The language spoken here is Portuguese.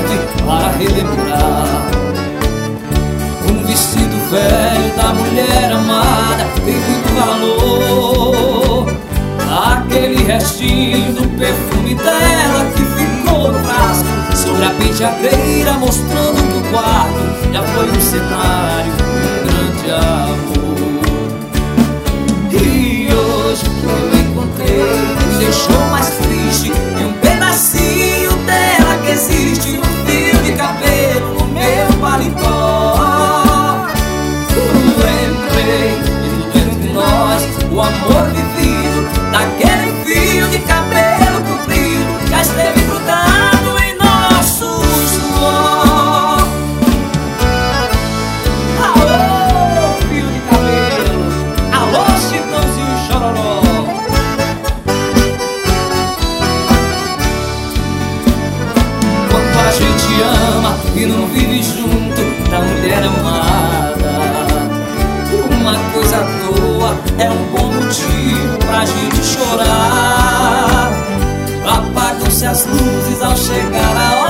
serve para relembrar. Um vestido velho da mulher amada tem muito valor. Aquele restinho do perfume dela que ficou no frasco sobre a penteadeira, mostrando que o quarto já foi um cenário de um grande amor. E hoje eu encontrei, me deixou mais triste, e um pedacinho dela que existe, um fio de cabelo no meu paletó. Lembrei de tudo entre nós, o amor vivido, daquele fio de cabelo comprido já esteve grudado em nosso suor. Alô, fio de cabelo, alô, Chitãozinho e Chororó. Quando a gente ama e não vive junto da mulher amada, uma coisa à toa é um bom motivo pra gente chorar. Apagam-se as luzes ao chegar a hora